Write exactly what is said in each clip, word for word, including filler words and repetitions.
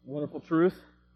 Wonderful truth.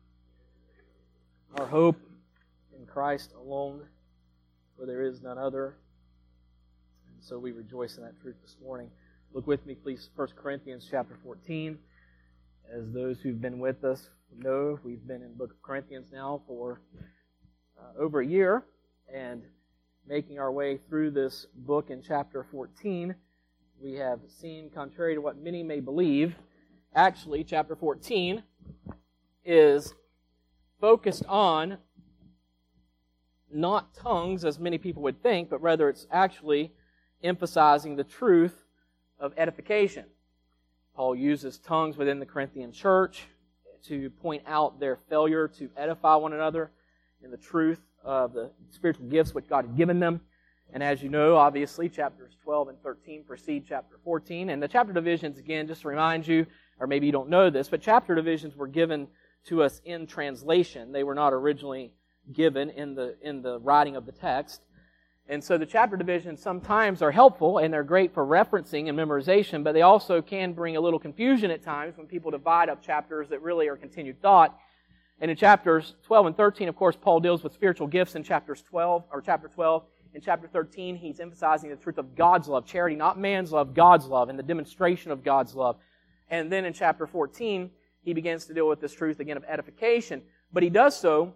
Our hope in Christ alone, for there is none other. And so we rejoice in that truth this morning. Look with me, please, First Corinthians chapter fourteen. As those who've been with us know, we've been in the book of Corinthians now for uh, over a year, and making our way through this book in chapter fourteen, we have seen, contrary to what many may believe, actually, chapter fourteen is focused on not tongues, as many people would think, but rather it's actually emphasizing the truth of edification. Paul uses tongues within the Corinthian church to point out their failure to edify one another in the truth of the spiritual gifts which God had given them. And as you know, obviously, chapters twelve and thirteen precede chapter fourteen. And the chapter divisions, again, just to remind you, or maybe you don't know this, but chapter divisions were given to us in translation. They were not originally given in the in the writing of the text. And so the chapter divisions sometimes are helpful, and they're great for referencing and memorization, but they also can bring a little confusion at times when people divide up chapters that really are continued thought. And in chapters twelve and thirteen, of course, Paul deals with spiritual gifts in chapters twelve, or chapter twelve. In chapter thirteen, he's emphasizing the truth of God's love, charity, not man's love, God's love, and the demonstration of God's love. And then in chapter fourteen, he begins to deal with this truth again of edification. But he does so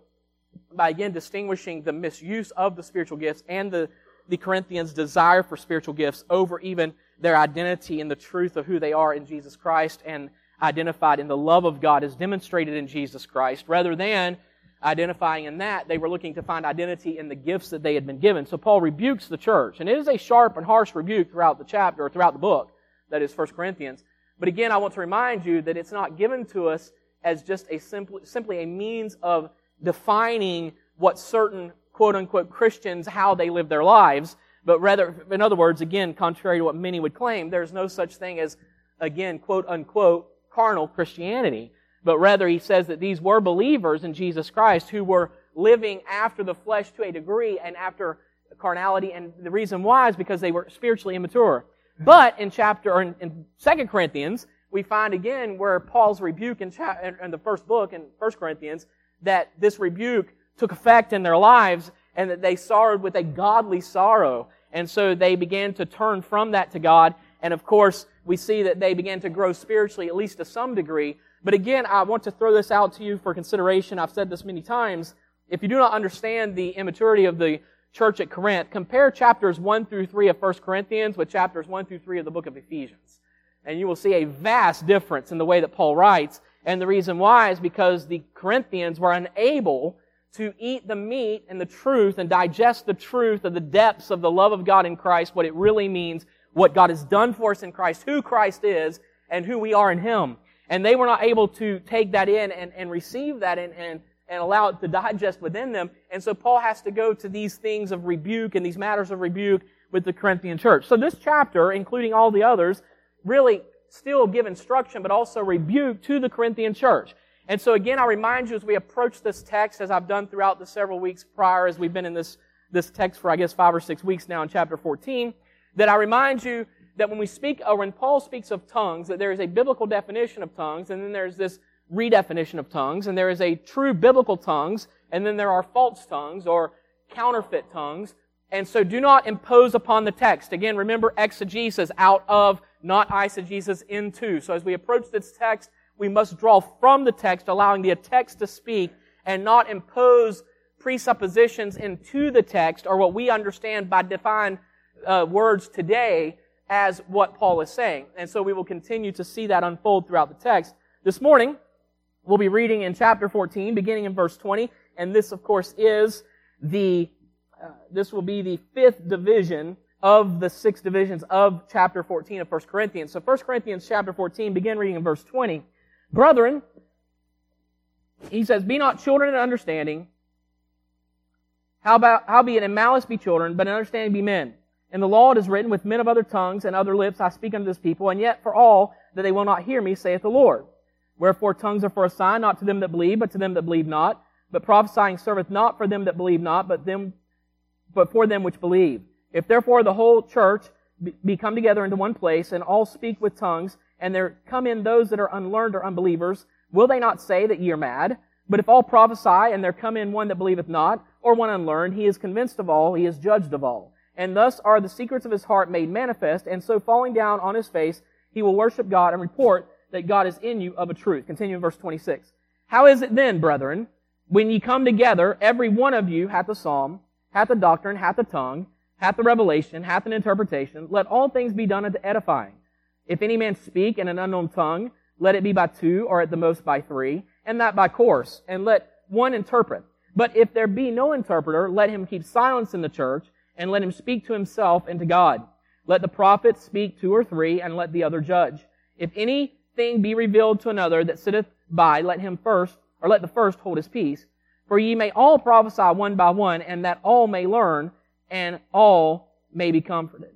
by again distinguishing the misuse of the spiritual gifts and the, the Corinthians' desire for spiritual gifts over even their identity in the truth of who they are in Jesus Christ and identified in the love of God as demonstrated in Jesus Christ. Rather than identifying in that, they were looking to find identity in the gifts that they had been given. So Paul rebukes the church. And it is a sharp and harsh rebuke throughout the chapter, or throughout the book, that is First Corinthians. But again, I want to remind you that it's not given to us as just a simply, simply a means of defining what certain quote-unquote Christians, how they live their lives, but rather, in other words, again, contrary to what many would claim, there's no such thing as, again, quote-unquote, carnal Christianity. But rather, he says that these were believers in Jesus Christ who were living after the flesh to a degree and after carnality, and the reason why is because they were spiritually immature. But in chapter, or in, in Second Corinthians, we find again where Paul's rebuke in, cha- in the first book, in First Corinthians, that this rebuke took effect in their lives and that they sorrowed with a godly sorrow. And so they began to turn from that to God. And of course, we see that they began to grow spiritually, at least to some degree. But again, I want to throw this out to you for consideration. I've said this many times. If you do not understand the immaturity of the church at Corinth, compare chapters one through three of First Corinthians with chapters one through three of the book of Ephesians. And you will see a vast difference in the way that Paul writes. And the reason why is because the Corinthians were unable to eat the meat and the truth and digest the truth of the depths of the love of God in Christ, what it really means, what God has done for us in Christ, who Christ is, and who we are in Him. And they were not able to take that in and, and receive that and, and and allow it to digest within them. And so Paul has to go to these things of rebuke and these matters of rebuke with the Corinthian church. So this chapter, including all the others, really still give instruction, but also rebuke to the Corinthian church. And so again, I remind you as we approach this text, as I've done throughout the several weeks prior, as we've been in this, this text for, I guess, five or six weeks now in chapter fourteen, that I remind you that when we speak, or when Paul speaks of tongues, that there is a biblical definition of tongues, and then there's this redefinition of tongues, and there is a true biblical tongues, and then there are false tongues, or counterfeit tongues. And so do not impose upon the text. Again, remember exegesis, out of, not eisegesis, into. So as we approach this text, we must draw from the text, allowing the text to speak, and not impose presuppositions into the text, or what we understand by defined uh, words today as what Paul is saying. And so we will continue to see that unfold throughout the text. This morning, we'll be reading in chapter fourteen, beginning in verse twenty, and this, of course, is the, uh, this will be the fifth division of the six divisions of chapter fourteen of First Corinthians. So First Corinthians chapter fourteen, begin reading in verse twenty. Brethren, he says, be not children in understanding, how about, howbeit in malice be children, but in understanding be men. In the law it is written, with men of other tongues and other lips I speak unto this people, and yet for all that they will not hear me, saith the Lord. Wherefore tongues are for a sign, not to them that believe, but to them that believe not. But prophesying serveth not for them that believe not, but them, but for them which believe. If therefore the whole church be come together into one place, and all speak with tongues, and there come in those that are unlearned or unbelievers, Will they not say that ye are mad? But if all prophesy, and there come in one that believeth not, or one unlearned, he is convinced of all, he is judged of all. And thus are the secrets of his heart made manifest, and so falling down on his face, he will worship God and report that God is in you of a truth. Continue in verse twenty-six. How is it then, brethren, when ye come together, every one of you hath a psalm, hath a doctrine, hath a tongue, hath a revelation, hath an interpretation, let all things be done unto edifying. If any man speak in an unknown tongue, let it be by two, or at the most by three, and that by course, and let one interpret. But if there be no interpreter, let him keep silence in the church, and let him speak to himself and to God. Let the prophet speak two or three, and let the other judge. If anything be revealed to another that sitteth by, let him first, or let the first hold his peace. For ye may all prophesy one by one, and that all may learn, and all may be comforted.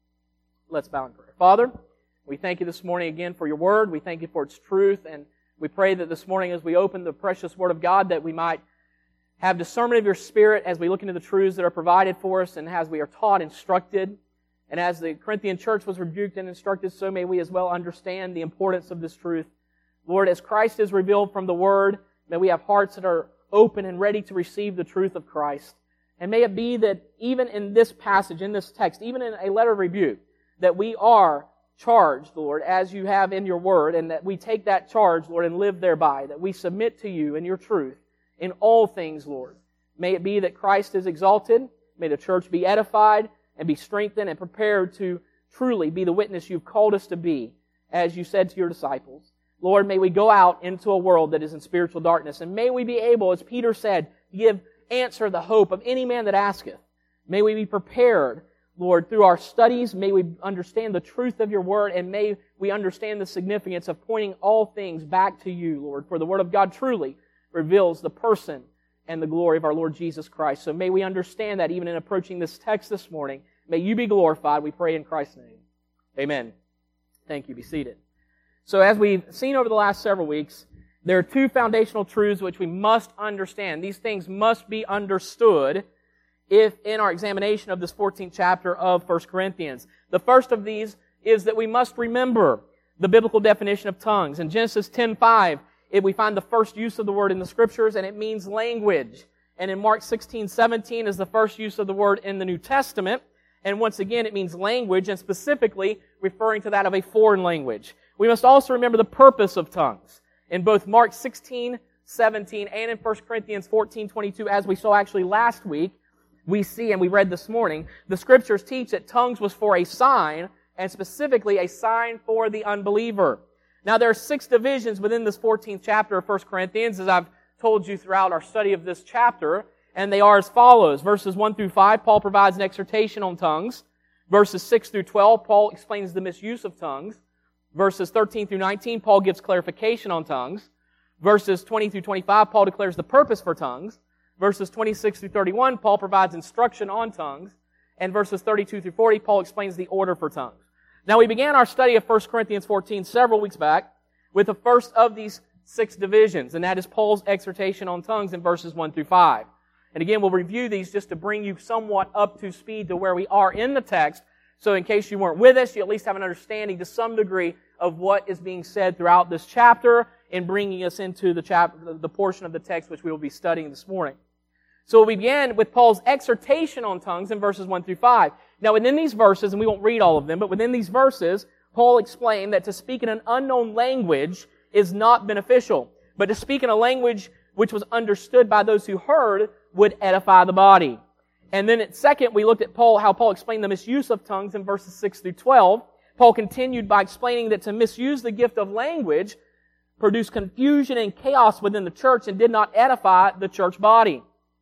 Let's bow in prayer. Father, we thank you this morning again for your word. We thank you for its truth, and we pray that this morning as we open the precious word of God that we might have discernment of your Spirit as we look into the truths that are provided for us and as we are taught, instructed. And as the Corinthian church was rebuked and instructed, so may we as well understand the importance of this truth. Lord, as Christ is revealed from the Word, may we have hearts that are open and ready to receive the truth of Christ. And may it be that even in this passage, in this text, even in a letter of rebuke, that we are charged, Lord, as you have in your Word, and that we take that charge, Lord, and live thereby, that we submit to you and your truth in all things, Lord. May it be that Christ is exalted, may the church be edified, and be strengthened and prepared to truly be the witness you've called us to be, as you said to your disciples. Lord, may we go out into a world that is in spiritual darkness, and may we be able, as Peter said, to give answer the hope of any man that asketh. May we be prepared, Lord, through our studies. May we understand the truth of your word, and may we understand the significance of pointing all things back to you, Lord, for the word of God truly reveals the person and the glory of our Lord Jesus Christ. So may we understand that even in approaching this text this morning. May you be glorified, we pray in Christ's name. Amen. Thank you. Be seated. So as we've seen over the last several weeks, there are two foundational truths which we must understand. These things must be understood if in our examination of this fourteenth chapter of First Corinthians. The first of these is that we must remember the biblical definition of tongues. In Genesis ten five, If we find the first use of the word in the Scriptures, and it means language. And in Mark sixteen seventeen is the first use of the word in the New Testament. And once again, it means language, and specifically referring to that of a foreign language. We must also remember the purpose of tongues. In both Mark sixteen seventeen and in First Corinthians fourteen twenty-two, as we saw actually last week, we see, and we read this morning, the Scriptures teach that tongues was for a sign, and specifically a sign for the unbeliever. Now, there are six divisions within this fourteenth chapter of First Corinthians, as I've told you throughout our study of this chapter, and they are as follows. Verses one through five, Paul provides an exhortation on tongues. Verses six through twelve, Paul explains the misuse of tongues. Verses thirteen through nineteen, Paul gives clarification on tongues. Verses twenty through twenty-five, Paul declares the purpose for tongues. Verses twenty-six through thirty-one, Paul provides instruction on tongues. And verses thirty-two through forty, Paul explains the order for tongues. Now, we began our study of First Corinthians fourteen several weeks back with the first of these six divisions, and that is Paul's exhortation on tongues in verses one through five. And again, we'll review these just to bring you somewhat up to speed to where we are in the text, so in case you weren't with us, you at least have an understanding to some degree of what is being said throughout this chapter in bringing us into the chapter, the portion of the text which we will be studying this morning. So we began with Paul's exhortation on tongues in verses one through five. Now within these verses, and we won't read all of them, but within these verses, Paul explained that to speak in an unknown language is not beneficial, but to speak in a language which was understood by those who heard would edify the body. And then at second, we looked at Paul, how Paul explained the misuse of tongues in verses six through twelve. Paul continued by explaining that to misuse the gift of language produced confusion and chaos within the church and did not edify the church body.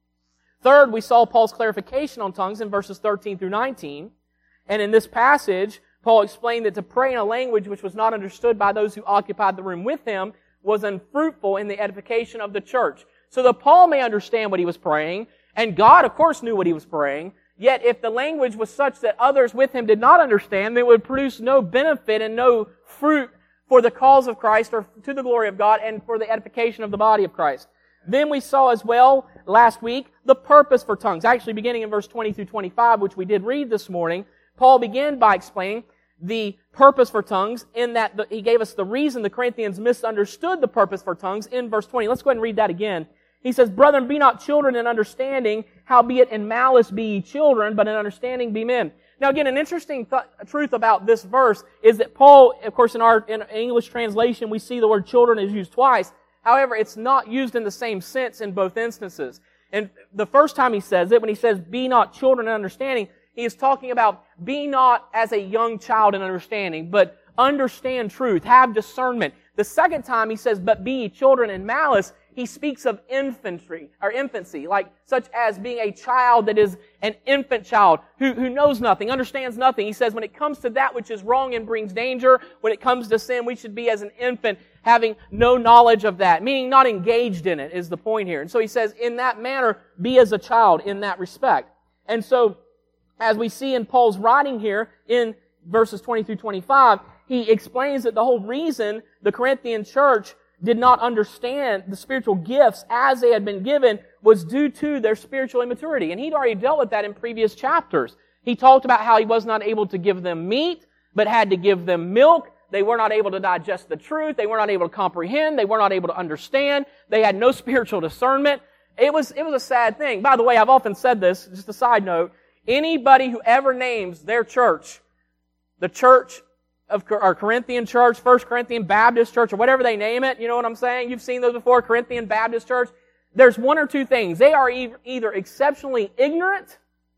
Third, we saw Paul's clarification on tongues in verses thirteen through nineteen. And in this passage, Paul explained that to pray in a language which was not understood by those who occupied the room with him was unfruitful in the edification of the church. So that Paul may understand what he was praying, and God, of course, knew what he was praying, yet if the language was such that others with him did not understand, then it would produce no benefit and no fruit for the cause of Christ or to the glory of God and for the edification of the body of Christ. Then we saw as well last week the purpose for tongues. Actually, beginning in verse twenty through twenty-five, which we did read this morning, Paul began by explaining the purpose for tongues in that the, he gave us the reason the Corinthians misunderstood the purpose for tongues in verse twenty. Let's go ahead and read that again. He says, Brethren, be not children in understanding, howbeit in malice be ye children, but in understanding be men. Now again, an interesting th- truth about this verse is that Paul, of course in our in English translation, we see the word children is used twice. However, it's not used in the same sense in both instances. And the first time he says it, when he says, be not children in understanding, he is talking about be not as a young child in understanding, but understand truth, have discernment. The second time he says, but be ye children in malice, he speaks of infantry, or infancy, like such as being a child that is an infant child who, who knows nothing, understands nothing. He says when it comes to that which is wrong and brings danger, when it comes to sin, we should be as an infant having no knowledge of that, meaning not engaged in it is the point here. And so he says, in that manner, be as a child in that respect. And so, as we see in Paul's writing here in verses twenty through twenty-five, he explains that the whole reason the Corinthian church did not understand the spiritual gifts as they had been given was due to their spiritual immaturity. And he'd already dealt with that in previous chapters. He talked about how he was not able to give them meat, but had to give them milk. They were not able to digest the truth. They were not able to comprehend. They were not able to understand. They had no spiritual discernment. It was, it was a sad thing. By the way, I've often said this, just a side note. Anybody who ever names their church, the church of our Corinthian church, First Corinthian Baptist Church, or whatever they name it, you know what I'm saying? You've seen those before, Corinthian Baptist Church. There's one or two things. They are either exceptionally ignorant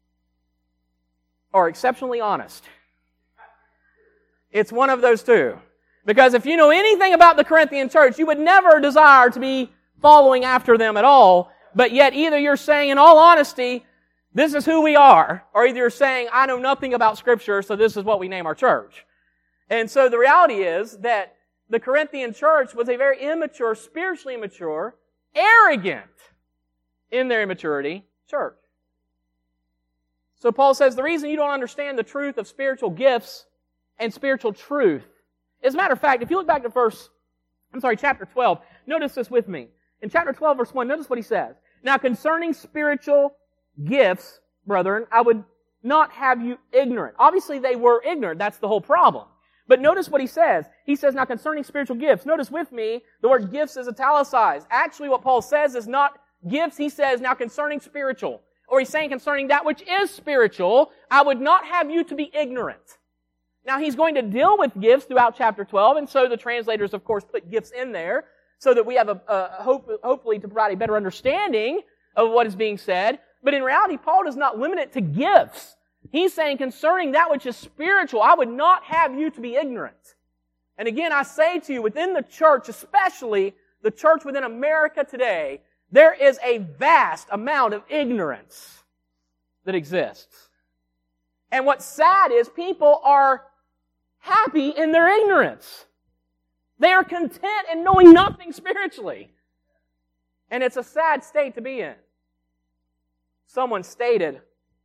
or exceptionally honest. It's one of those two. Because if you know anything about the Corinthian church, you would never desire to be following after them at all. But yet either you're saying, in all honesty, this is who we are, or either you're saying, I know nothing about Scripture, so this is what we name our church. And so the reality is that the Corinthian church was a very immature, spiritually immature, arrogant in their immaturity church. So Paul says the reason you don't understand the truth of spiritual gifts and spiritual truth. As a matter of fact, if you look back to verse, I'm sorry, chapter twelve, notice this with me. In chapter twelve, verse one, notice what he says. Now concerning spiritual gifts, brethren, I would not have you ignorant. Obviously they were ignorant. That's the whole problem. But notice what he says. He says, now concerning spiritual gifts. Notice with me, the word gifts is italicized. Actually, what Paul says is not gifts. He says, now concerning spiritual. Or he's saying concerning that which is spiritual, I would not have you to be ignorant. Now, he's going to deal with gifts throughout chapter twelve, and so the translators, of course, put gifts in there so that we have a, a hope, hopefully to provide a better understanding of what is being said. But in reality, Paul does not limit it to gifts. He's saying concerning that which is spiritual, I would not have you to be ignorant. And again, I say to you, within the church, especially the church within America today, there is a vast amount of ignorance that exists. And what's sad is people are happy in their ignorance. They are content in knowing nothing spiritually. And it's a sad state to be in. Someone stated,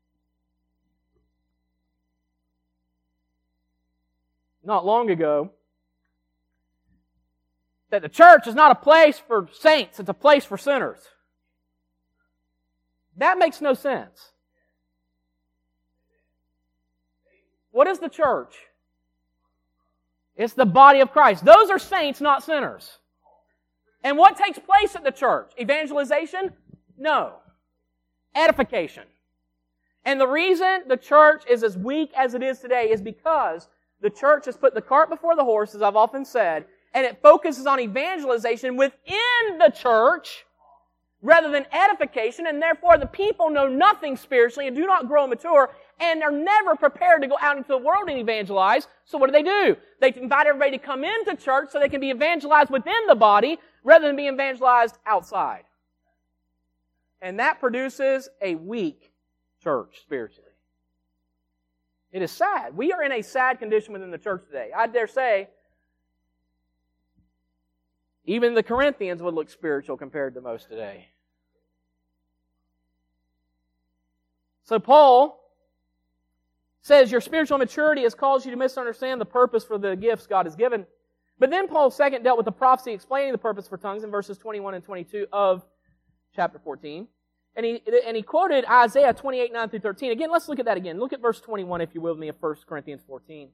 not long ago, that the church is not a place for saints, it's a place for sinners. That makes no sense. What is the church? It's the body of Christ. Those are saints, not sinners. And what takes place at the church? Evangelization? No. Edification. And the reason the church is as weak as it is today is because the church has put the cart before the horse, as I've often said, and it focuses on evangelization within the church rather than edification, and therefore the people know nothing spiritually and do not grow mature and are never prepared to go out into the world and evangelize. So what do they do? They invite everybody to come into church so they can be evangelized within the body rather than being evangelized outside. And that produces a weak church spiritually. It is sad. We are in a sad condition within the church today. I dare say, even the Corinthians would look spiritual compared to most today. So Paul says your spiritual maturity has caused you to misunderstand the purpose for the gifts God has given. But then Paul second dealt with the prophecy explaining the purpose for tongues in verses twenty-one and twenty-two of chapter fourteen. And he, and he quoted Isaiah twenty-eight, nine through thirteen. Again, let's look at that again. Look at verse twenty-one, if you will, with me, of First Corinthians fourteen.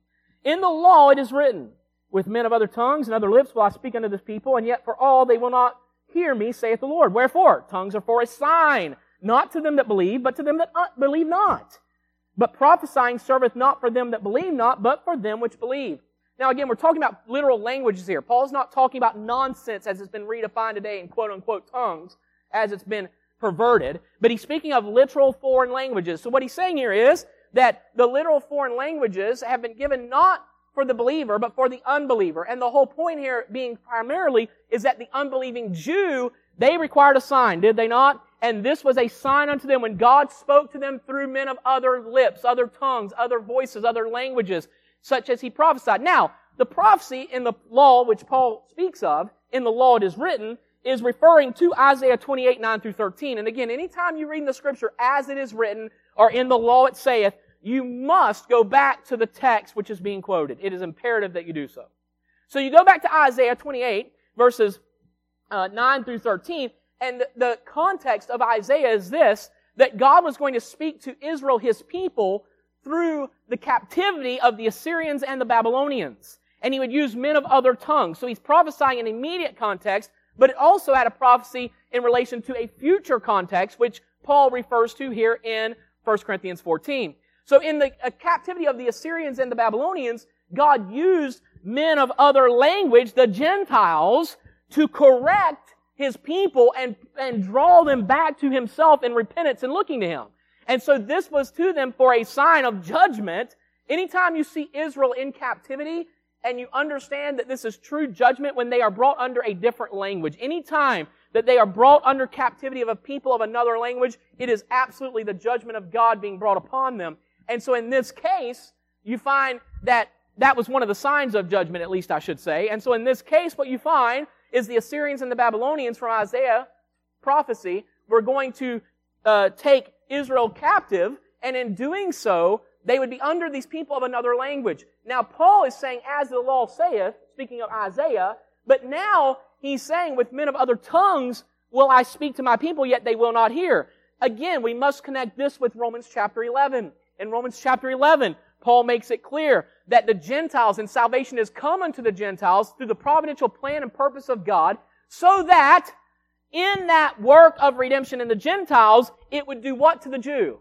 In the law it is written, with men of other tongues and other lips will I speak unto this people, and yet for all they will not hear me, saith the Lord. Wherefore? Tongues are for a sign, not to them that believe, but to them that believe not. But prophesying serveth not for them that believe not, but for them which believe. Now again, we're talking about literal languages here. Paul's not talking about nonsense as it's been redefined today in quote-unquote tongues, as it's been perverted, but he's speaking of literal foreign languages. So what he's saying here is that the literal foreign languages have been given not for the believer, but for the unbeliever. And the whole point here being primarily is that the unbelieving Jew, they required a sign, did they not? And this was a sign unto them when God spoke to them through men of other lips, other tongues, other voices, other languages, such as he prophesied. Now, the prophecy in the law, which Paul speaks of, in the law it is written, is referring to Isaiah twenty-eight, nine through thirteen. And again, anytime you read in the Scripture, as it is written, or in the law it saith, you must go back to the text which is being quoted. It is imperative that you do so. So you go back to Isaiah twenty-eight, verses uh, nine through thirteen, and the, the context of Isaiah is this, that God was going to speak to Israel, His people, through the captivity of the Assyrians and the Babylonians. And He would use men of other tongues. So He's prophesying in immediate context, but it also had a prophecy in relation to a future context, which Paul refers to here in First Corinthians fourteen. So in the uh, captivity of the Assyrians and the Babylonians, God used men of other language, the Gentiles, to correct His people and, and draw them back to Himself in repentance and looking to Him. And so this was to them for a sign of judgment. Anytime you see Israel in captivity, and you understand that this is true judgment when they are brought under a different language. Anytime that they are brought under captivity of a people of another language, it is absolutely the judgment of God being brought upon them. And so in this case, you find that that was one of the signs of judgment, at least I should say. And so in this case, what you find is the Assyrians and the Babylonians from Isaiah prophecy were going to uh, take Israel captive, and in doing so, they would be under these people of another language. Now, Paul is saying, as the law saith, speaking of Isaiah, but now he's saying, with men of other tongues will I speak to my people, yet they will not hear. Again, we must connect this with Romans chapter eleven. In Romans chapter eleven, Paul makes it clear that the Gentiles, and salvation is come unto the Gentiles through the providential plan and purpose of God, so that in that work of redemption in the Gentiles, it would do what to the Jew?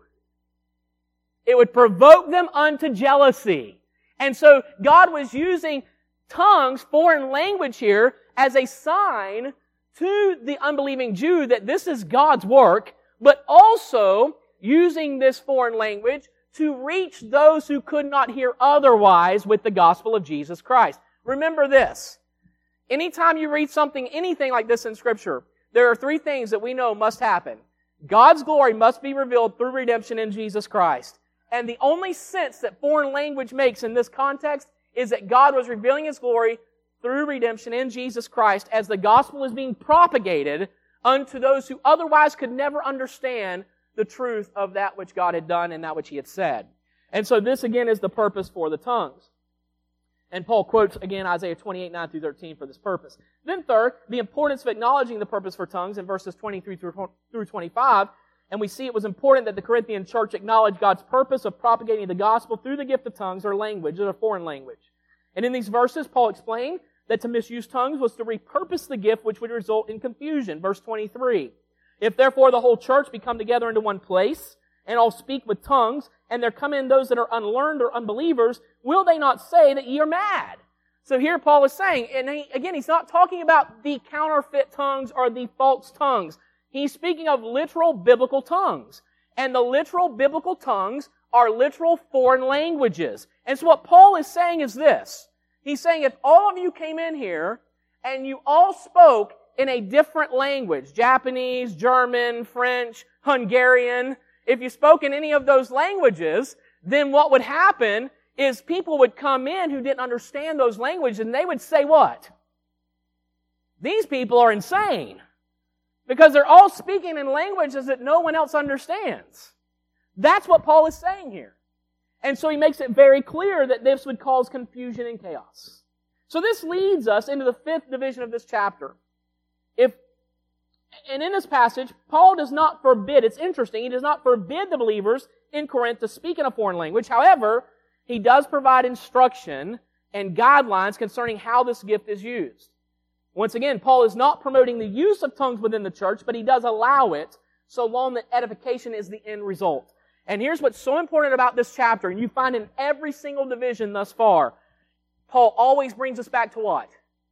It would provoke them unto jealousy. And so God was using tongues, foreign language here, as a sign to the unbelieving Jew that this is God's work, but also using this foreign language to reach those who could not hear otherwise with the gospel of Jesus Christ. Remember this. Anytime you read something, anything like this in Scripture, there are three things that we know must happen. God's glory must be revealed through redemption in Jesus Christ. And the only sense that foreign language makes in this context is that God was revealing His glory through redemption in Jesus Christ as the gospel is being propagated unto those who otherwise could never understand the truth of that which God had done and that which He had said. And so this again is the purpose for the tongues. And Paul quotes again Isaiah twenty-eight, nine through thirteen for this purpose. Then third, the importance of acknowledging the purpose for tongues in verses twenty-three through twenty-five. And we see it was important that the Corinthian church acknowledge God's purpose of propagating the gospel through the gift of tongues or language, or a foreign language. And in these verses, Paul explained that to misuse tongues was to repurpose the gift which would result in confusion. Verse twenty-three. If therefore the whole church be come together into one place, and all speak with tongues, and there come in those that are unlearned or unbelievers, will they not say that ye are mad? So here Paul is saying, and he, again, he's not talking about the counterfeit tongues or the false tongues. He's speaking of literal biblical tongues. And the literal biblical tongues are literal foreign languages. And so what Paul is saying is this. He's saying if all of you came in here and you all spoke in a different language, Japanese, German, French, Hungarian, if you spoke in any of those languages, then what would happen is people would come in who didn't understand those languages and they would say what? These people are insane. Because they're all speaking in languages that no one else understands. That's what Paul is saying here. And so he makes it very clear that this would cause confusion and chaos. So this leads us into the fifth division of this chapter. If, and in this passage, Paul does not forbid, it's interesting, he does not forbid the believers in Corinth to speak in a foreign language. However, He does provide instruction and guidelines concerning how this gift is used. Once again, Paul is not promoting the use of tongues within the church, but he does allow it so long that edification is the end result. And here's what's so important about this chapter, and you find in every single division thus far, Paul always brings us back to what?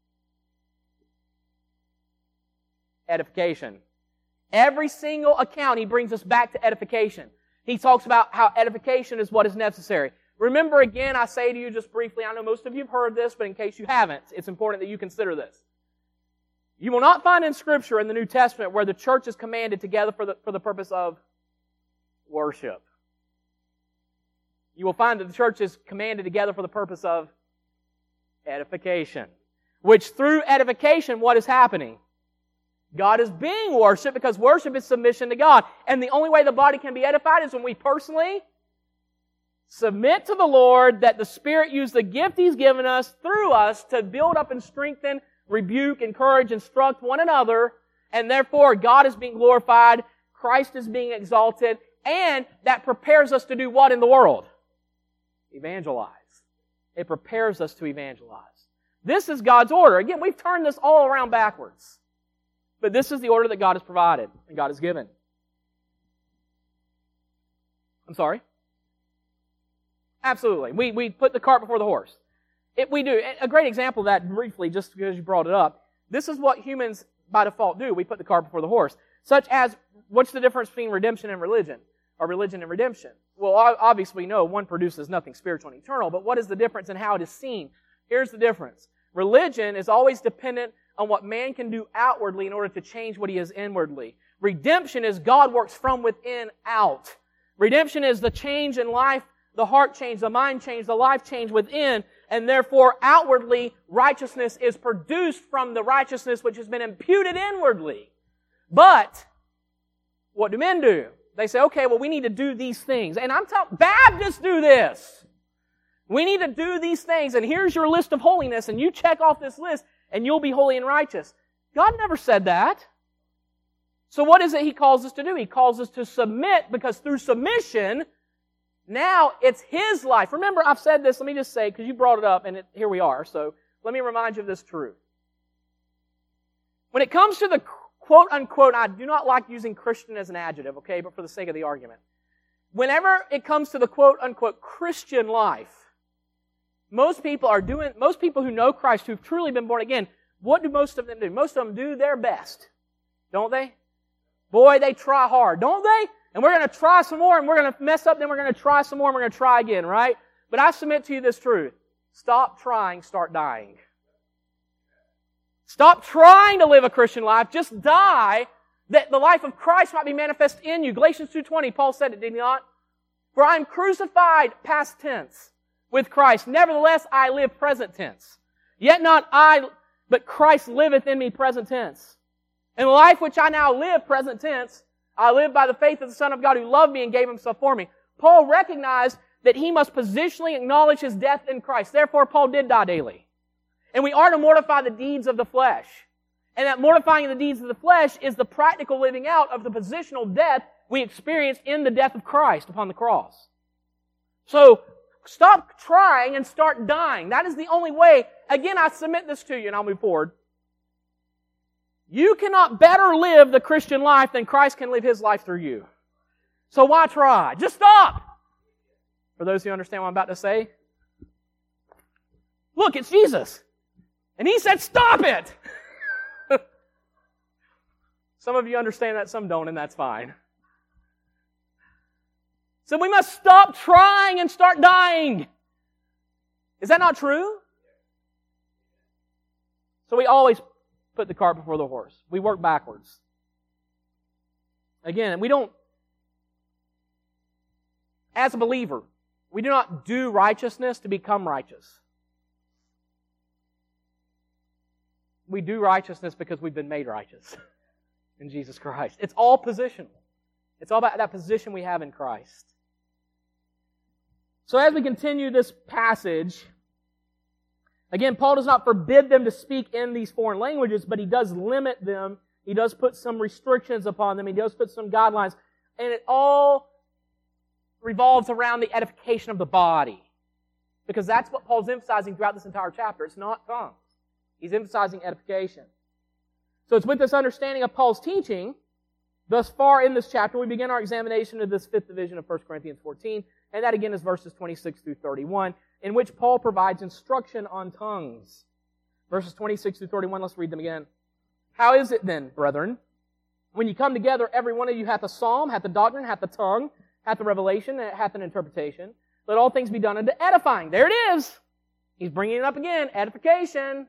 Edification. Every single account, he brings us back to edification. He talks about how edification is what is necessary. Remember again, I say to you just briefly, I know most of you have heard this, but in case you haven't, it's important that you consider this. You will not find in Scripture in the New Testament where the church is commanded together for the, for the purpose of worship. You will find that the church is commanded together for the purpose of edification. Which through edification, what is happening? God is being worshipped because worship is submission to God. And the only way the body can be edified is when we personally submit to the Lord, that the Spirit use the gift He's given us through us to build up and strengthen, rebuke, encourage, instruct one another. And therefore, God is being glorified, Christ is being exalted, and that prepares us to do what in the world? Evangelize. It prepares us to evangelize. This is God's order. Again, we've turned this all around backwards. But this is the order that God has provided and God has given. I'm sorry? Absolutely. We, we put the cart before the horse. It, we do. A great example of that, briefly, just because you brought it up. This is what humans by default do. We put the cart before the horse. Such as, what's the difference between redemption and religion? Or religion and redemption? Well, obviously we know one produces nothing spiritual and eternal, but what is the difference in how it is seen? Here's the difference. Religion is always dependent on what man can do outwardly in order to change what he is inwardly. Redemption is God works from within out. Redemption is the change in life, the heart change, the mind change, the life change within, and therefore outwardly righteousness is produced from the righteousness which has been imputed inwardly. But what do men do? They say, okay, well, we need to do these things. And I'm telling, Baptists do this. We need to do these things, and here's your list of holiness, and you check off this list, and you'll be holy and righteous. God never said that. So what is it He calls us to do? He calls us to submit, because through submission, now it's His life. Remember, I've said this, let me just say, because you brought it up, and it, here we are, so let me remind you of this truth. When it comes to the quote-unquote, I do not like using Christian as an adjective, okay, but for the sake of the argument. Whenever it comes to the quote-unquote Christian life, most people are doing, most people who know Christ, who've truly been born again, what do most of them do? Most of them do their best, don't they? Boy, they try hard, don't they? And we're going to try some more, and we're going to mess up, then we're going to try some more, and we're going to try again, right? But I submit to you this truth. Stop trying, start dying. Stop trying to live a Christian life. Just die that the life of Christ might be manifest in you. Galatians two twenty, Paul said it, did he not? For I am crucified, past tense, with Christ. Nevertheless, I live, present tense. Yet not I, but Christ liveth in me, present tense. And the life which I now live, present tense, I live by the faith of the Son of God who loved me and gave Himself for me. Paul recognized that he must positionally acknowledge his death in Christ. Therefore, Paul did die daily. And we are to mortify the deeds of the flesh. And that mortifying the deeds of the flesh is the practical living out of the positional death we experience in the death of Christ upon the cross. So, stop trying and start dying. That is the only way. Again, I submit this to you and I'll move forward. You cannot better live the Christian life than Christ can live His life through you. So why try? Just stop! For those who understand what I'm about to say, look, it's Jesus. And He said, stop it! Some of you understand that, some don't, and that's fine. So we must stop trying and start dying. Is that not true? So we always put the cart before the horse. We work backwards. Again, we don't, as a believer, we do not do righteousness to become righteous. We do righteousness because we've been made righteous in Jesus Christ. It's all positional. It's all about that position we have in Christ. So as we continue this passage, again, Paul does not forbid them to speak in these foreign languages, but he does limit them. He does put some restrictions upon them. He does put some guidelines. And it all revolves around the edification of the body. Because that's what Paul's emphasizing throughout this entire chapter. It's not tongues. He's emphasizing edification. So it's with this understanding of Paul's teaching, thus far in this chapter, we begin our examination of this fifth division of First Corinthians fourteen, and that again is verses twenty-six through thirty-one, in which Paul provides instruction on tongues. Verses twenty-six through thirty-one, let's read them again. How is it then, brethren, when you come together, every one of you hath a psalm, hath a doctrine, hath a tongue, hath a revelation, hath an interpretation. Let all things be done unto edifying. There it is. He's bringing it up again. Edification.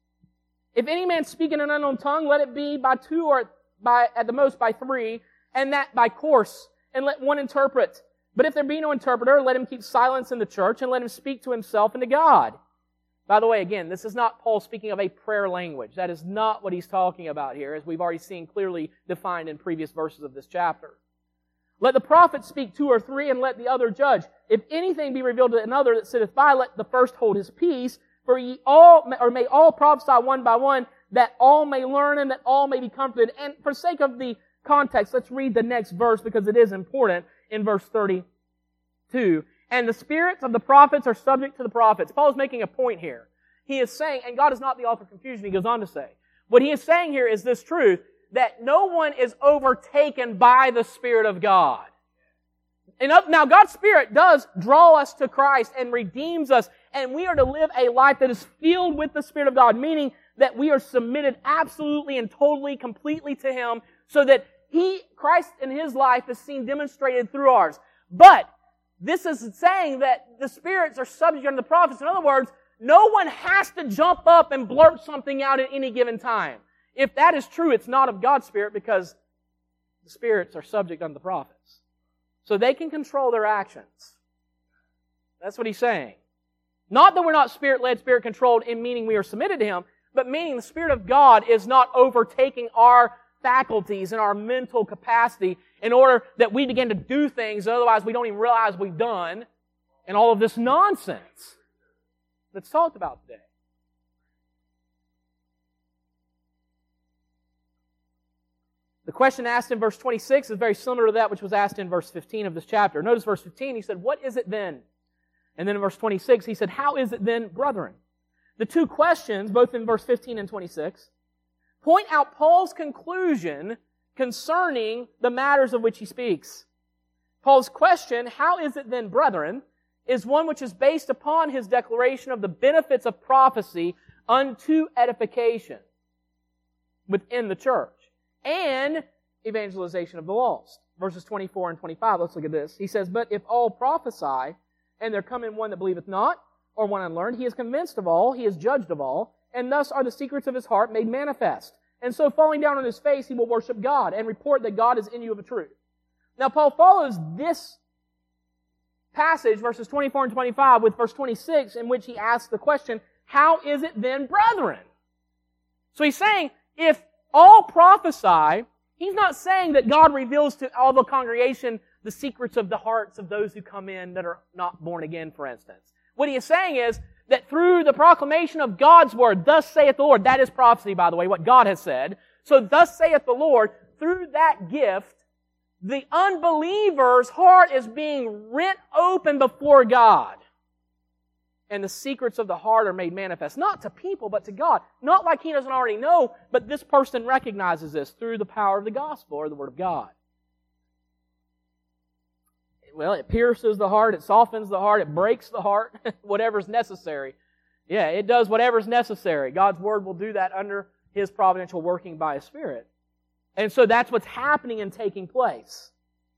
If any man speak in an unknown tongue, let it be by two or by at the most by three, and that by course, and let one interpret. But if there be no interpreter, let him keep silence in the church, and let him speak to himself and to God. By the way, again, this is not Paul speaking of a prayer language. That is not what he's talking about here, as we've already seen clearly defined in previous verses of this chapter. Let the prophet speak two or three, and let the other judge. If anything be revealed to another that sitteth by, let the first hold his peace. For ye all, or may all prophesy one by one, that all may learn and that all may be comforted. And for sake of the context, let's read the next verse because it is important in verse thirty-two. And the spirits of the prophets are subject to the prophets. Paul is making a point here. He is saying, and God is not the author of confusion, he goes on to say, what he is saying here is this truth, that no one is overtaken by the Spirit of God. And now God's Spirit does draw us to Christ and redeems us, and we are to live a life that is filled with the Spirit of God, meaning that we are submitted absolutely and totally, completely to Him, so that He, Christ in His life is seen demonstrated through ours. But this is saying that the spirits are subject unto the prophets. In other words, no one has to jump up and blurt something out at any given time. If that is true, it's not of God's Spirit because the spirits are subject unto the prophets. So they can control their actions. That's what he's saying. Not that we're not Spirit-led, Spirit-controlled in meaning we are submitted to Him, but meaning the Spirit of God is not overtaking our faculties and our mental capacity in order that we begin to do things otherwise we don't even realize we've done, and all of this nonsense that's talked about today. The question asked in verse twenty-six is very similar to that which was asked in verse fifteen of this chapter. Notice verse fifteen, he said, what is it then? And then in verse twenty-six, he said, how is it then, brethren? The two questions, both in verse fifteen and twenty-six, point out Paul's conclusion concerning the matters of which he speaks. Paul's question, how is it then, brethren, is one which is based upon his declaration of the benefits of prophecy unto edification within the church and evangelization of the lost. Verses twenty-four and twenty-five, let's look at this. He says, but if all prophesy, and there come in one that believeth not, or one unlearned, he is convinced of all, he is judged of all, and thus are the secrets of his heart made manifest. And so falling down on his face, he will worship God and report that God is in you of a truth. Now Paul follows this passage, verses twenty-four and twenty-five, with verse twenty-six, in which he asks the question, how is it then, brethren? So he's saying, if all prophesy, he's not saying that God reveals to all the congregation the secrets of the hearts of those who come in that are not born again, for instance. What he is saying is that through the proclamation of God's word, thus saith the Lord, that is prophecy, by the way, what God has said. So thus saith the Lord, through that gift, the unbeliever's heart is being rent open before God. And the secrets of the heart are made manifest, not to people, but to God. Not like he doesn't already know, but this person recognizes this through the power of the gospel or the word of God. Well, it pierces the heart, it softens the heart, it breaks the heart, whatever's necessary. Yeah, it does whatever's necessary. God's word will do that under His providential working by His Spirit. And so that's what's happening and taking place.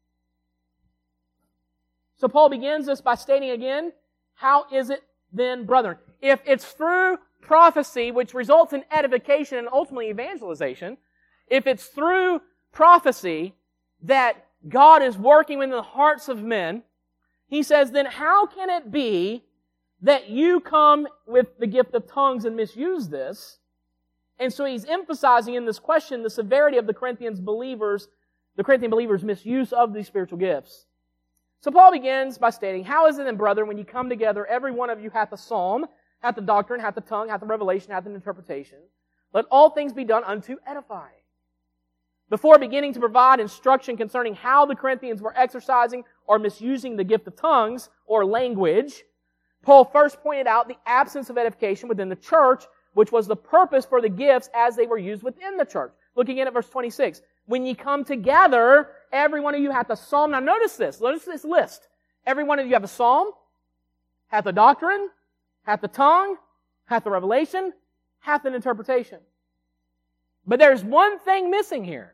So Paul begins this by stating again, how is it then, brethren? If it's through prophecy, which results in edification and ultimately evangelization, if it's through prophecy that God is working within the hearts of men, he says, then how can it be that you come with the gift of tongues and misuse this? And so he's emphasizing in this question the severity of the Corinthians believers, the Corinthian believers' misuse of these spiritual gifts. So Paul begins by stating, how is it then, brethren, when you come together, every one of you hath a psalm, hath a doctrine, hath a tongue, hath a revelation, hath an interpretation. Let all things be done unto edifying. Before beginning to provide instruction concerning how the Corinthians were exercising or misusing the gift of tongues or language, Paul first pointed out the absence of edification within the church, which was the purpose for the gifts as they were used within the church. Look again at verse twenty-six. When ye come together, every one of you hath a psalm. Now notice this. Notice this list. Every one of you have a psalm, hath a doctrine, hath a tongue, hath a revelation, hath an interpretation. But there's one thing missing here.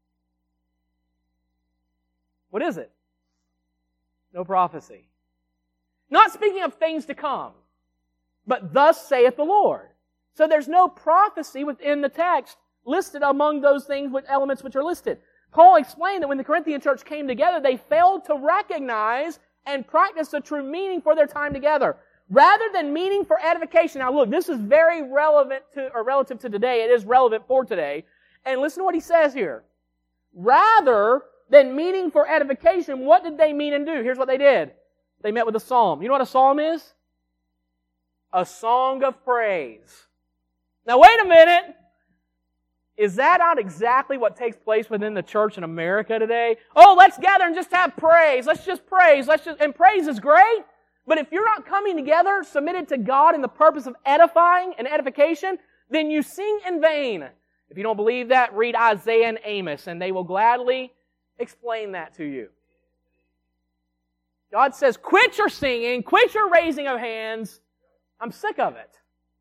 What is it? No prophecy. Not speaking of things to come, but thus saith the Lord. So there's no prophecy within the text listed among those things, with elements which are listed. Paul explained that when the Corinthian church came together, they failed to recognize and practice the true meaning for their time together. Rather than meaning for edification. Now look, this is very relevant to, or relative to today. It is relevant for today. And listen to what he says here. Rather than meaning for edification, what did they mean and do? Here's what they did. They met with a psalm. You know what a psalm is? A song of praise. Now wait a minute. Is that not exactly what takes place within the church in America today? Oh, let's gather and just have praise. Let's just praise. Let's just, and praise is great. But if you're not coming together, submitted to God in the purpose of edifying and edification, then you sing in vain. If you don't believe that, read Isaiah and Amos, and they will gladly explain that to you. God says, quit your singing, quit your raising of hands. I'm sick of it.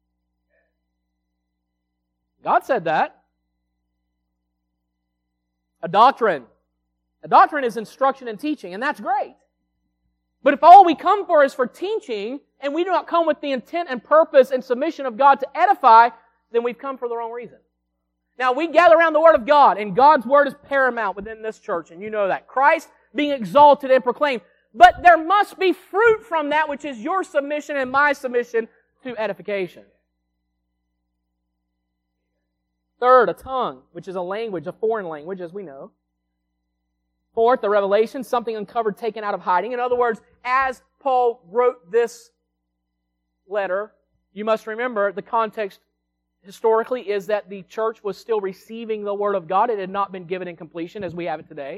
God said that. A doctrine. A doctrine is instruction and teaching, and that's great. But if all we come for is for teaching, and we do not come with the intent and purpose and submission of God to edify, then we've come for the wrong reason. Now, we gather around the Word of God, and God's Word is paramount within this church, and you know that. Christ being exalted and proclaimed. But there must be fruit from that, which is your submission and my submission to edification. Third, a tongue, which is a language, a foreign language, as we know. Fourth, a revelation, something uncovered, taken out of hiding. In other words, as Paul wrote this letter, you must remember the context historically is that the church was still receiving the Word of God. It had not been given in completion as we have it today.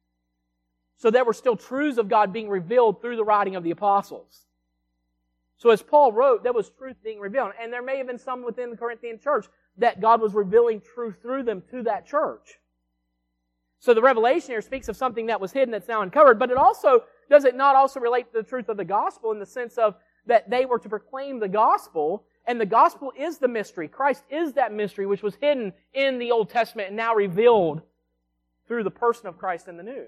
So there were still truths of God being revealed through the writing of the apostles. So as Paul wrote, there was truth being revealed. And there may have been some within the Corinthian church that God was revealing truth through them to that church. So the revelation here speaks of something that was hidden that's now uncovered, but it also, does it not also relate to the truth of the gospel in the sense of that they were to proclaim the gospel, and the gospel is the mystery. Christ is that mystery which was hidden in the Old Testament and now revealed through the person of Christ in the New.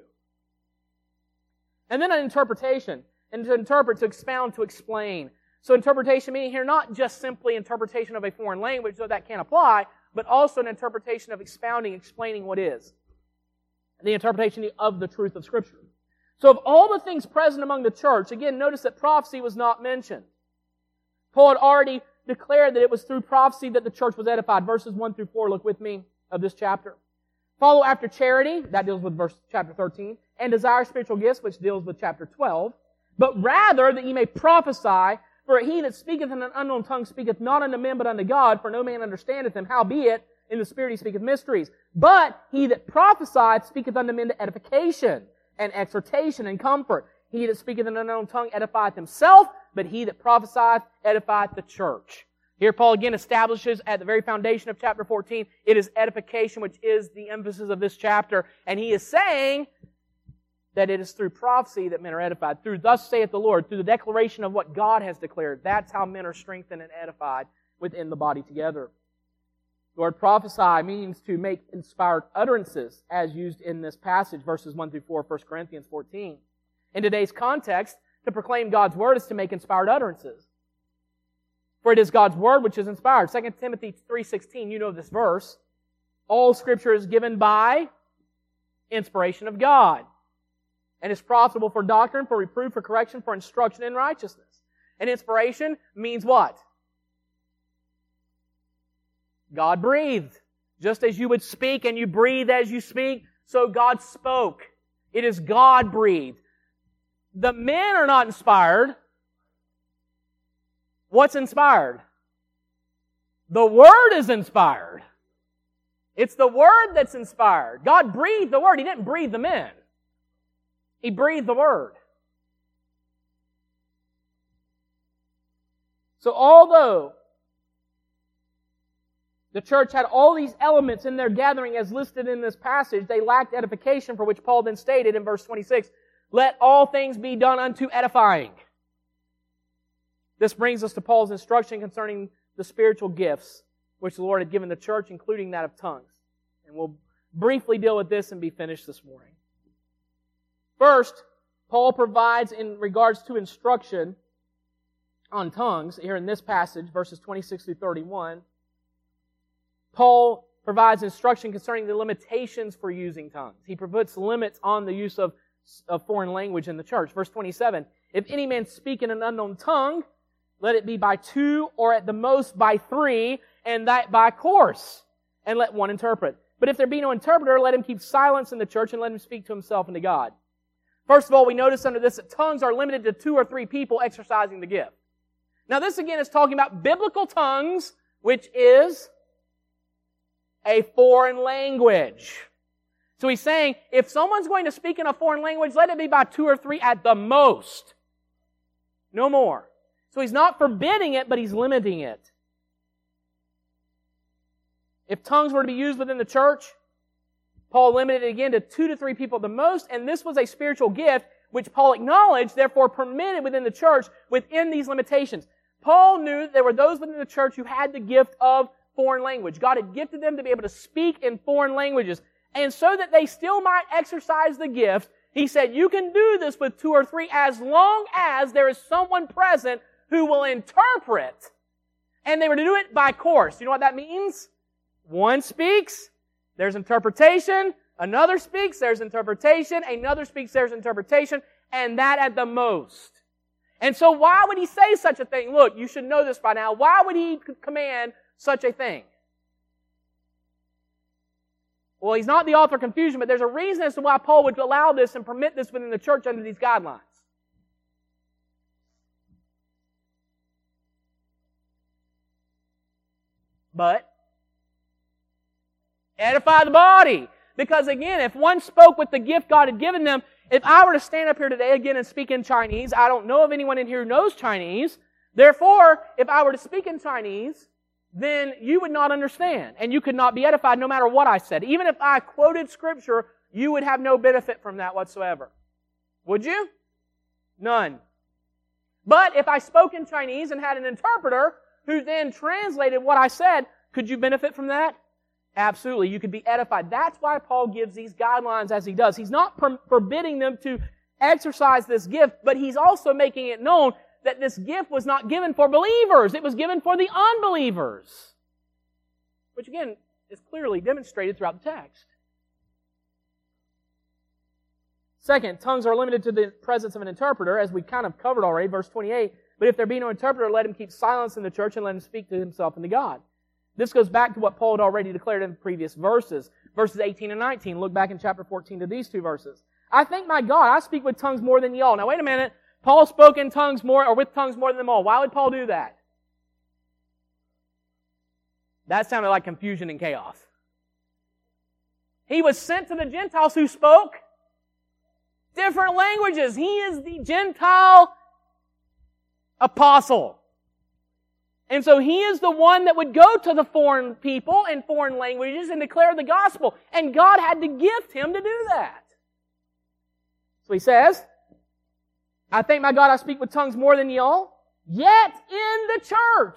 And then an interpretation, and to interpret, to expound, to explain. So interpretation meaning here not just simply interpretation of a foreign language, though that can apply, but also an interpretation of expounding, explaining what is. The interpretation of the truth of Scripture. So of all the things present among the church, again, notice that prophecy was not mentioned. Paul had already declared that it was through prophecy that the church was edified. Verses one through four, look with me, of this chapter. Follow after charity, that deals with verse chapter thirteen, and desire spiritual gifts, which deals with chapter twelve. But rather that ye may prophesy, for he that speaketh in an unknown tongue speaketh not unto men but unto God, for no man understandeth him. Howbeit, in the Spirit he speaketh mysteries. But he that prophesieth speaketh unto men to edification, and exhortation, and comfort. He that speaketh in an unknown tongue edifieth himself, but he that prophesieth edifieth the church. Here Paul again establishes at the very foundation of chapter fourteen, it is edification which is the emphasis of this chapter. And he is saying that it is through prophecy that men are edified. Through thus saith the Lord, through the declaration of what God has declared. That's how men are strengthened and edified within the body together. The word prophesy means to make inspired utterances, as used in this passage, verses one through four, First Corinthians fourteen. In today's context, to proclaim God's Word is to make inspired utterances. For it is God's Word which is inspired. Second Timothy three sixteen, you know this verse. All Scripture is given by inspiration of God, and is profitable for doctrine, for reproof, for correction, for instruction in righteousness. And inspiration means what? God breathed. Just as you would speak and you breathe as you speak, so God spoke. It is God breathed. The men are not inspired. What's inspired? The Word is inspired. It's the Word that's inspired. God breathed the Word. He didn't breathe the men. He breathed the Word. So although the church had all these elements in their gathering as listed in this passage, they lacked edification, for which Paul then stated in verse twenty-six, let all things be done unto edifying. This brings us to Paul's instruction concerning the spiritual gifts which the Lord had given the church, including that of tongues. And we'll briefly deal with this and be finished this morning. First, Paul provides in regards to instruction on tongues, here in this passage, verses twenty-six through thirty-one, Paul provides instruction concerning the limitations for using tongues. He puts limits on the use of, of foreign language in the church. Verse twenty-seven, if any man speak in an unknown tongue, let it be by two or at the most by three, and that by course, and let one interpret. But if there be no interpreter, let him keep silence in the church and let him speak to himself and to God. First of all, we notice under this that tongues are limited to two or three people exercising the gift. Now this again is talking about biblical tongues, which is a foreign language. So he's saying, if someone's going to speak in a foreign language, let it be by two or three at the most. No more. So he's not forbidding it, but he's limiting it. If tongues were to be used within the church, Paul limited it again to two to three people at the most, and this was a spiritual gift which Paul acknowledged, therefore permitted within the church within these limitations. Paul knew that there were those within the church who had the gift of foreign language. God had gifted them to be able to speak in foreign languages. And so that they still might exercise the gift, he said, you can do this with two or three as long as there is someone present who will interpret. And they were to do it by course. You know what that means? One speaks, there's interpretation. Another speaks, there's interpretation. Another speaks, there's interpretation. And that at the most. And so why would he say such a thing? Look, you should know this by now. Why would he command such a thing? Well, he's not the author of confusion, but there's a reason as to why Paul would allow this and permit this within the church under these guidelines. But edify the body. Because again, if one spoke with the gift God had given them, if I were to stand up here today again and speak in Chinese, I don't know of anyone in here who knows Chinese. Therefore, if I were to speak in Chinese, then you would not understand, and you could not be edified no matter what I said. Even if I quoted Scripture, you would have no benefit from that whatsoever. Would you? None. But if I spoke in Chinese and had an interpreter who then translated what I said, could you benefit from that? Absolutely. You could be edified. That's why Paul gives these guidelines as he does. He's not per- forbidding them to exercise this gift, but he's also making it known that this gift was not given for believers. It was given for the unbelievers. Which again, is clearly demonstrated throughout the text. Second, tongues are limited to the presence of an interpreter, as we kind of covered already, verse twenty-eight. But if there be no interpreter, let him keep silence in the church and let him speak to himself and to God. This goes back to what Paul had already declared in the previous verses. Verses eighteen and nineteen. Look back in chapter fourteen to these two verses. I thank my God, I speak with tongues more than ye all. Now wait a minute. Paul spoke in tongues more, or with tongues more than them all. Why would Paul do that? That sounded like confusion and chaos. He was sent to the Gentiles who spoke different languages. He is the Gentile apostle. And so he is the one that would go to the foreign people and foreign languages and declare the gospel. And God had to gift him to do that. So he says, I thank my God I speak with tongues more than y'all, yet in the church.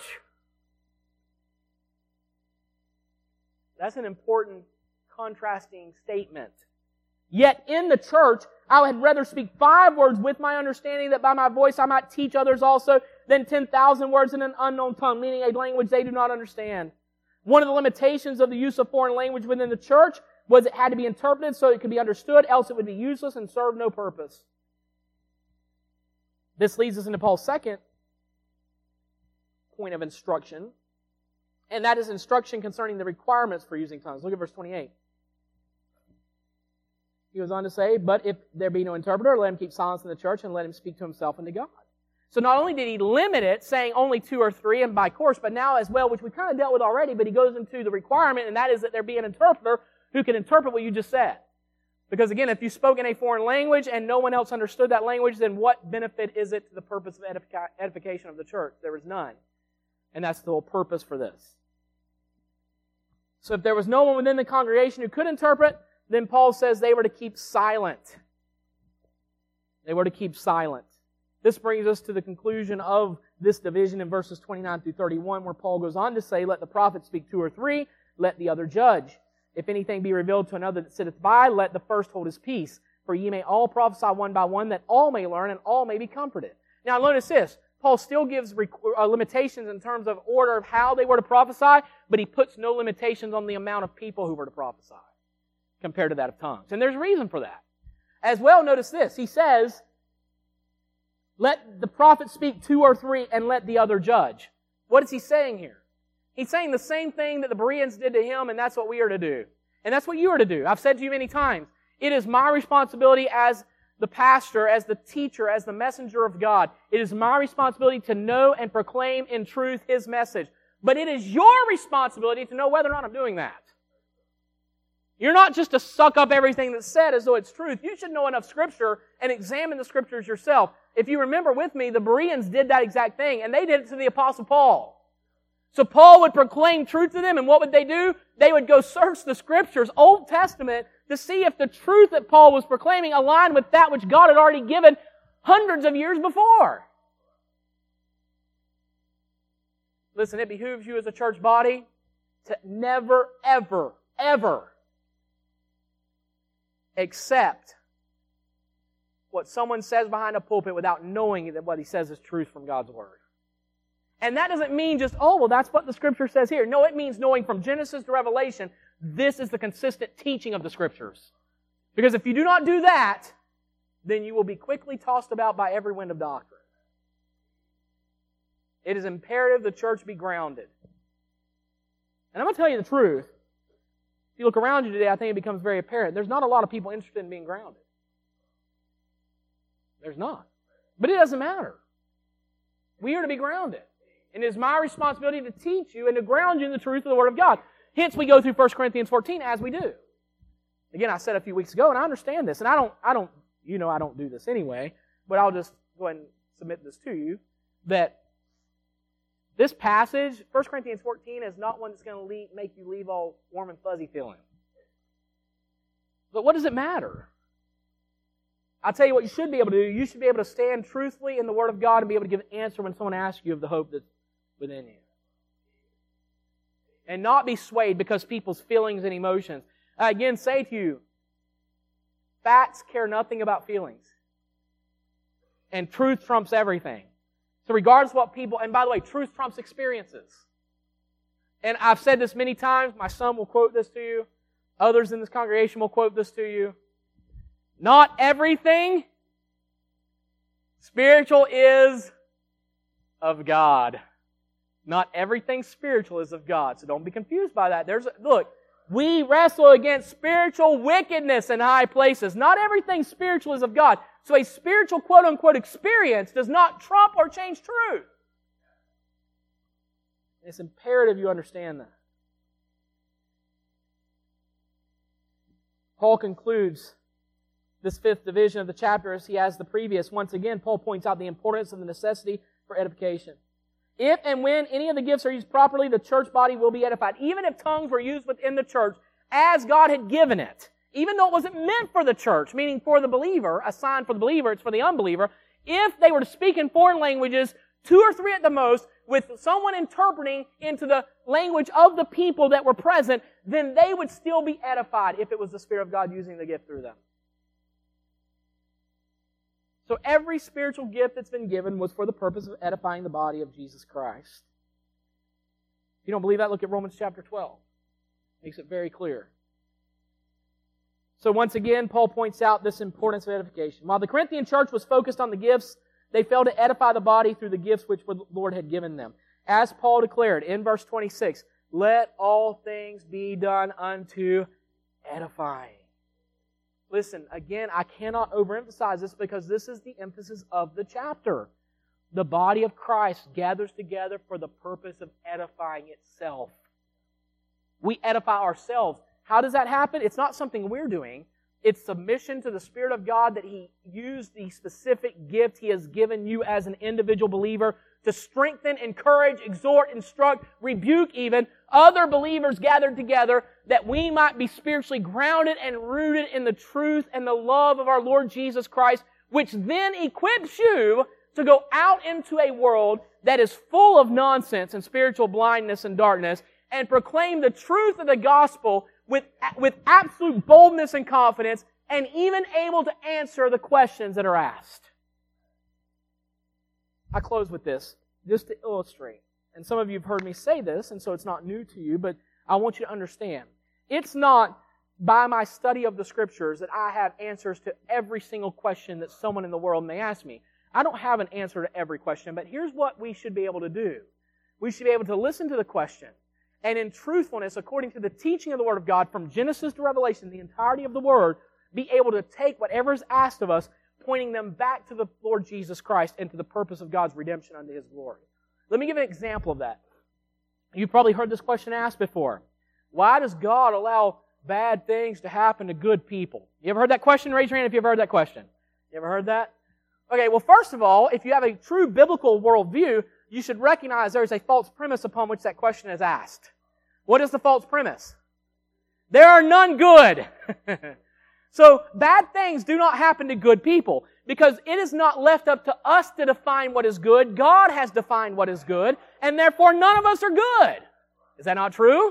That's an important contrasting statement. Yet in the church, I had rather speak five words with my understanding that by my voice I might teach others also than ten thousand words in an unknown tongue, meaning a language they do not understand. One of the limitations of the use of foreign language within the church was it had to be interpreted so it could be understood, else it would be useless and serve no purpose. This leads us into Paul's second point of instruction, and that is instruction concerning the requirements for using tongues. Look at verse twenty-eight. He goes on to say, but if there be no interpreter, let him keep silence in the church and let him speak to himself and to God. So not only did he limit it, saying only two or three and by course, but now as well, which we kind of dealt with already, but he goes into the requirement, and that is that there be an interpreter who can interpret what you just said. Because again, if you spoke in a foreign language and no one else understood that language, then what benefit is it to the purpose of edific- edification of the church? There is none. And that's the whole purpose for this. So if there was no one within the congregation who could interpret, then Paul says they were to keep silent. They were to keep silent. This brings us to the conclusion of this division in verses twenty-nine through thirty-one, where Paul goes on to say, let the prophet speak two or three, let the other judge. If anything be revealed to another that sitteth by, let the first hold his peace. For ye may all prophesy one by one, that all may learn and all may be comforted. Now notice this. Paul still gives limitations in terms of order of how they were to prophesy, but he puts no limitations on the amount of people who were to prophesy compared to that of tongues. And there's reason for that. As well, notice this. He says, let the prophet speak two or three and let the other judge. What is he saying here? He's saying the same thing that the Bereans did to him, and that's what we are to do. And that's what you are to do. I've said to you many times, it is my responsibility as the pastor, as the teacher, as the messenger of God. It is my responsibility to know and proclaim in truth His message. But it is your responsibility to know whether or not I'm doing that. You're not just to suck up everything that's said as though it's truth. You should know enough Scripture and examine the Scriptures yourself. If you remember with me, the Bereans did that exact thing, and they did it to the Apostle Paul. So Paul would proclaim truth to them, and what would they do? They would go search the Scriptures, Old Testament, to see if the truth that Paul was proclaiming aligned with that which God had already given hundreds of years before. Listen, it behooves you as a church body to never, ever, ever accept what someone says behind a pulpit without knowing that what he says is truth from God's Word. And that doesn't mean just, oh, well, that's what the Scripture says here. No, it means knowing from Genesis to Revelation, this is the consistent teaching of the Scriptures. Because if you do not do that, then you will be quickly tossed about by every wind of doctrine. It is imperative the church be grounded. And I'm going to tell you the truth. If you look around you today, I think it becomes very apparent. There's not a lot of people interested in being grounded. There's not. But it doesn't matter. We are to be grounded. And it is my responsibility to teach you and to ground you in the truth of the Word of God. Hence, we go through First Corinthians fourteen as we do. Again, I said a few weeks ago, and I understand this, and I don't, I don't, you know I don't do this anyway, but I'll just go ahead and submit this to you, that this passage, First Corinthians fourteen, is not one that's going to leave, make you leave all warm and fuzzy feeling. But what does it matter? I'll tell you what you should be able to do. You should be able to stand truthfully in the Word of God and be able to give an answer when someone asks you of the hope that's within you. And not be swayed because people's feelings and emotions. I again say to you, facts care nothing about feelings. And truth trumps everything. So regardless of what people, and by the way, truth trumps experiences. And I've said this many times, my son will quote this to you, others in this congregation will quote this to you. Not everything spiritual is of God. Not everything spiritual is of God. So don't be confused by that. There's a, look, we wrestle against spiritual wickedness in high places. Not everything spiritual is of God. So a spiritual quote-unquote experience does not trump or change truth. It's imperative you understand that. Paul concludes this fifth division of the chapter as he has the previous. Once again, Paul points out the importance and the necessity for edification. If and when any of the gifts are used properly, the church body will be edified. Even if tongues were used within the church as God had given it, even though it wasn't meant for the church, meaning for the believer, a sign for the believer, it's for the unbeliever, if they were to speak in foreign languages, two or three at the most, with someone interpreting into the language of the people that were present, then they would still be edified if it was the Spirit of God using the gift through them. So every spiritual gift that's been given was for the purpose of edifying the body of Jesus Christ. If you don't believe that, look at Romans chapter twelve. Makes it very clear. So once again, Paul points out this importance of edification. While the Corinthian church was focused on the gifts, they failed to edify the body through the gifts which the Lord had given them. As Paul declared in verse twenty-six, let all things be done unto edifying. Listen, again, I cannot overemphasize this because this is the emphasis of the chapter. The body of Christ gathers together for the purpose of edifying itself. We edify ourselves. How does that happen? It's not something we're doing. It's submission to the Spirit of God that He used the specific gift He has given you as an individual believer to strengthen, encourage, exhort, instruct, rebuke even other believers gathered together, that we might be spiritually grounded and rooted in the truth and the love of our Lord Jesus Christ, which then equips you to go out into a world that is full of nonsense and spiritual blindness and darkness, and proclaim the truth of the gospel with, with absolute boldness and confidence, and even able to answer the questions that are asked. I close with this, just to illustrate. And some of you have heard me say this, and so it's not new to you, but I want you to understand. It's not by my study of the Scriptures that I have answers to every single question that someone in the world may ask me. I don't have an answer to every question, but here's what we should be able to do. We should be able to listen to the question, and in truthfulness, according to the teaching of the Word of God, from Genesis to Revelation, the entirety of the Word, be able to take whatever is asked of us, pointing them back to the Lord Jesus Christ and to the purpose of God's redemption unto His glory. Let me give an example of that. You've probably heard this question asked before. Why does God allow bad things to happen to good people? You ever heard that question? Raise your hand if you've heard that question. You ever heard that? Okay, well, first of all, if you have a true biblical worldview, you should recognize there is a false premise upon which that question is asked. What is the false premise? There are none good. So, bad things do not happen to good people, because it is not left up to us to define what is good. God has defined what is good, and therefore none of us are good. Is that not true?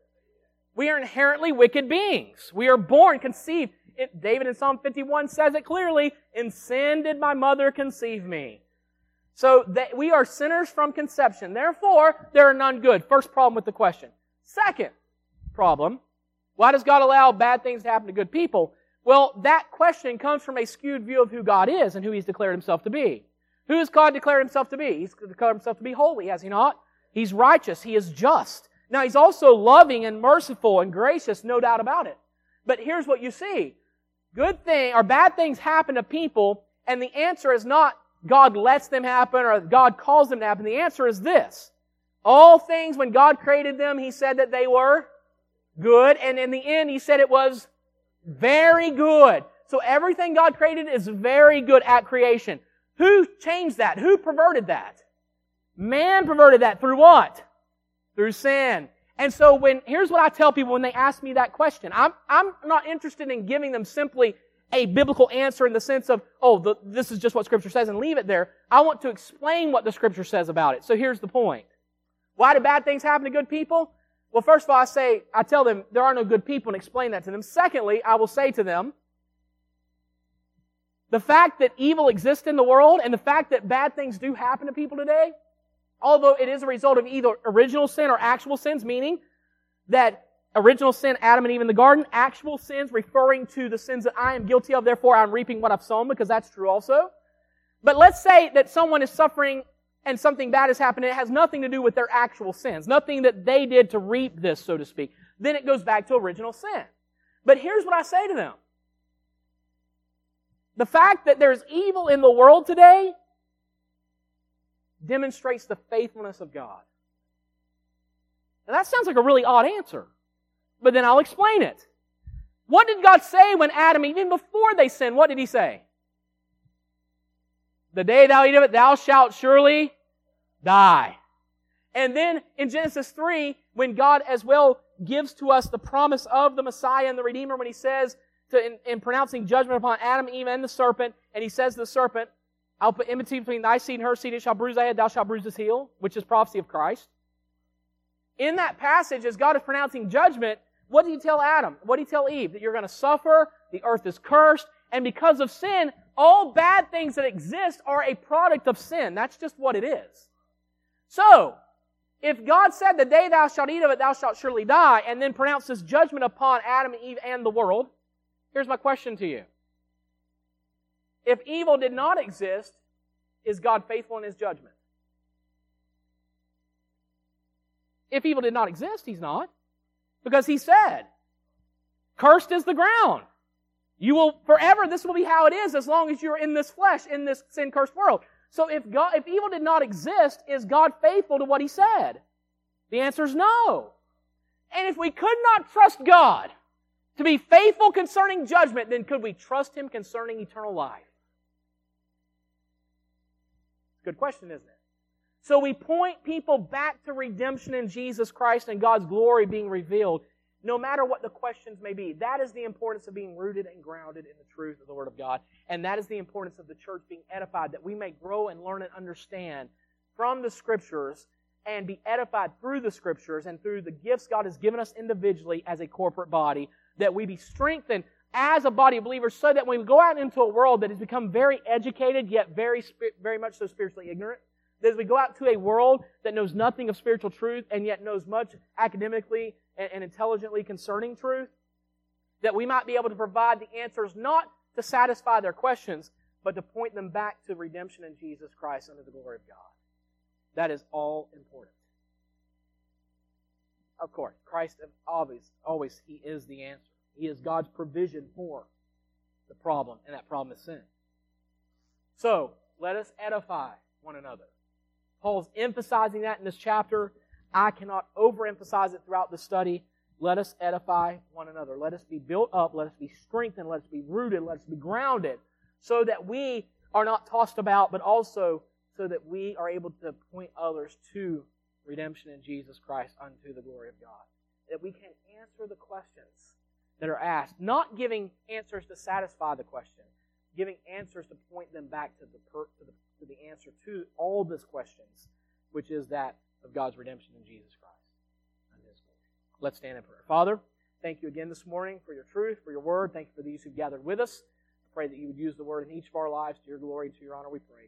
We are inherently wicked beings. We are born, conceived. It, David in Psalm fifty-one says it clearly, "In sin did my mother conceive me." So, that we are sinners from conception. Therefore, there are none good. First problem with the question. Second problem, why does God allow bad things to happen to good people? Well, that question comes from a skewed view of who God is and who He's declared Himself to be. Who has God declared Himself to be? He's declared Himself to be holy, has He not? He's righteous. He is just. Now, He's also loving and merciful and gracious, no doubt about it. But here's what you see. Good thing, or bad things happen to people, and the answer is not God lets them happen or God calls them to happen. The answer is this. All things, when God created them, He said that they were good, and in the end, He said it was very good. So everything God created is very good at creation. Who changed that? Who perverted that? Man perverted that through what? Through sin. And so when, here's what I tell people when they ask me that question. I'm, I'm not interested in giving them simply a biblical answer in the sense of, oh, the, this is just what Scripture says and leave it there. I want to explain what the Scripture says about it. So here's the point. Why do bad things happen to good people? Well, first of all, I say, I tell them there are no good people and explain that to them. Secondly, I will say to them, the fact that evil exists in the world and the fact that bad things do happen to people today, although it is a result of either original sin or actual sins, meaning that original sin, Adam and Eve in the garden, actual sins referring to the sins that I am guilty of, therefore I'm reaping what I've sown, because that's true also. But let's say that someone is suffering and something bad has happened, and it has nothing to do with their actual sins, nothing that they did to reap this, so to speak. Then it goes back to original sin. But here's what I say to them. The fact that there's evil in the world today demonstrates the faithfulness of God. Now that sounds like a really odd answer, but then I'll explain it. What did God say when Adam, even before they sinned, what did He say? The day thou eat of it, thou shalt surely die. And then in Genesis three, when God as well gives to us the promise of the Messiah and the Redeemer, when He says, to, in, in pronouncing judgment upon Adam, Eve, and the serpent, and He says to the serpent, I'll put enmity between thy seed and her seed, it shall bruise thy head, thou shalt bruise his heel, which is prophecy of Christ. In that passage, as God is pronouncing judgment, what did He tell Adam? What did He tell Eve? That you're going to suffer, the earth is cursed, and because of sin, all bad things that exist are a product of sin. That's just what it is. So, if God said, the day thou shalt eat of it, thou shalt surely die, and then pronounces judgment upon Adam and Eve and the world, here's my question to you. If evil did not exist, is God faithful in His judgment? If evil did not exist, He's not. Because He said, cursed is the ground. You will forever, this will be how it is as long as you're in this flesh, in this sin-cursed world. So if God, if evil did not exist, is God faithful to what He said? The answer is no. And if we could not trust God to be faithful concerning judgment, then could we trust Him concerning eternal life? Good question, isn't it? So we point people back to redemption in Jesus Christ and God's glory being revealed, no matter what the questions may be. That is the importance of being rooted and grounded in the truth of the Word of God. And that is the importance of the church being edified, that we may grow and learn and understand from the Scriptures and be edified through the Scriptures and through the gifts God has given us individually as a corporate body, that we be strengthened as a body of believers so that when we go out into a world that has become very educated yet very, very much so spiritually ignorant, that as we go out to a world that knows nothing of spiritual truth and yet knows much academically and, and intelligently concerning truth, that we might be able to provide the answers not to satisfy their questions, but to point them back to redemption in Jesus Christ under the glory of God. That is all important. Of course, Christ always, always, He is the answer. He is God's provision for the problem, and that problem is sin. So, let us edify one another. Paul's emphasizing that in this chapter. I cannot overemphasize it throughout the study. Let us edify one another. Let us be built up. Let us be strengthened. Let us be rooted. Let us be grounded so that we are not tossed about, but also so that we are able to point others to redemption in Jesus Christ unto the glory of God. That we can answer the questions that are asked, not giving answers to satisfy the question, giving answers to point them back to the, per, to the to the answer to all these questions, which is that of God's redemption in Jesus Christ and His glory. Let's stand in prayer. Father, thank you again this morning for your truth, for your word. Thank you for these who've gathered with us. I pray that you would use the word in each of our lives to your glory and to your honor, we pray.